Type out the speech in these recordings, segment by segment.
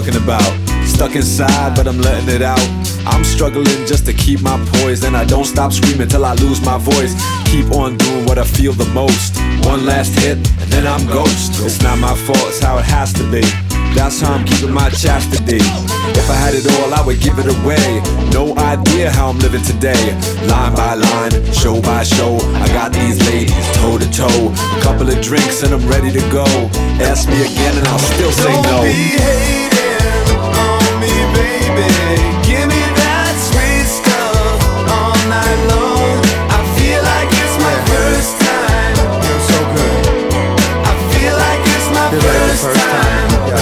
talking about. Stuck inside, but I'm letting it out. I'm struggling just to keep my poise, and I don't stop screaming till I lose my voice. Keep on doing what I feel the most. One last hit, and then I'm ghost. It's not my fault, it's how it has to be. That's how I'm keeping my chastity. If I had it all, I would give it away. No idea how I'm living today. Line by line, show by show, I got these ladies toe to toe. A couple of drinks and I'm ready to go. Ask me again and I'll still say no. Don't be hating on me, baby. Give me that sweet stuff all night long. I feel like it's my first time. You're so good. I feel like it's my first time.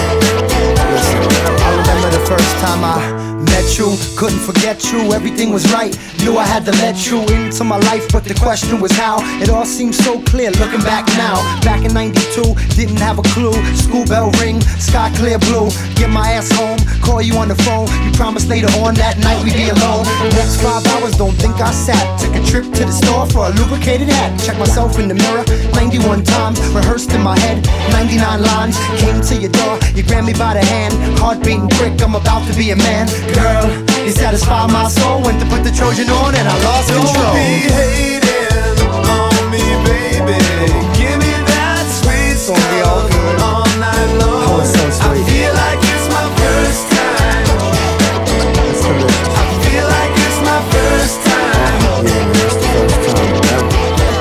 I remember the first time I met you, couldn't forget you, everything was right. Knew I had to let you into my life, but the question was how. It all seems so clear looking back now. Back in '92, didn't have a clue. School bell ring, sky clear blue. Get my ass home, call you on the phone. You promised later on that night we'd be alone. Next 5 hours, don't think I sat. Took a trip to the store for a lubricated hat. Checked myself in the mirror 91 times, rehearsed in my head 99 lines. Came to your door, you grabbed me by the hand. Heart beating quick, I'm about to be a man. Girl, you satisfied my soul. Went to put the Trojan on and I lost control. Don't be hating on me, baby. Give me that sweet It's gonna be all stuff good. all night long. Oh, it's so I sweet. feel like it's my first time. It's delicious. I feel like it's my first time. Yeah, man, it's the first time ever.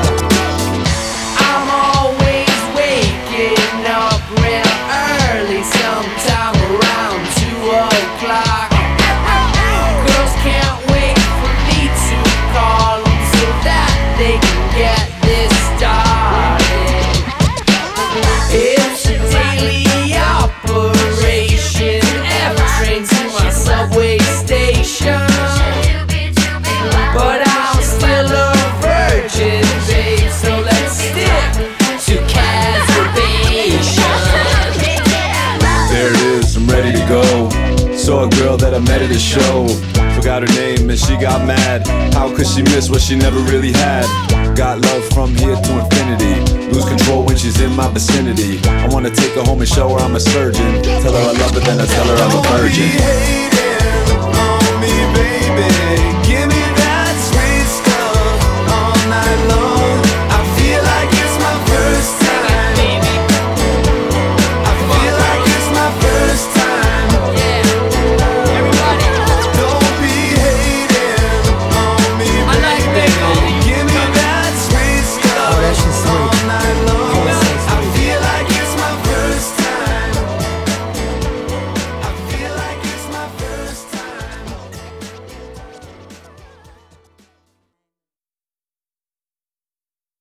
I'm always waking up real early, sometime around 2 o'clock. Girls can't wait for me to call them so that they can get this started. It's a daily operation, F train to my subway station. But I'm still a virgin, babe, so let's stick to casturbation. There it is, I'm ready to go. Saw a girl that I met at a show. Forgot her name and she got mad. How could she miss what she never really had? Got love from here to infinity. Lose control when she's in my vicinity. I wanna take her home and show her I'm a surgeon. Tell her I love her, then I tell her I'm a Don't be virgin. hating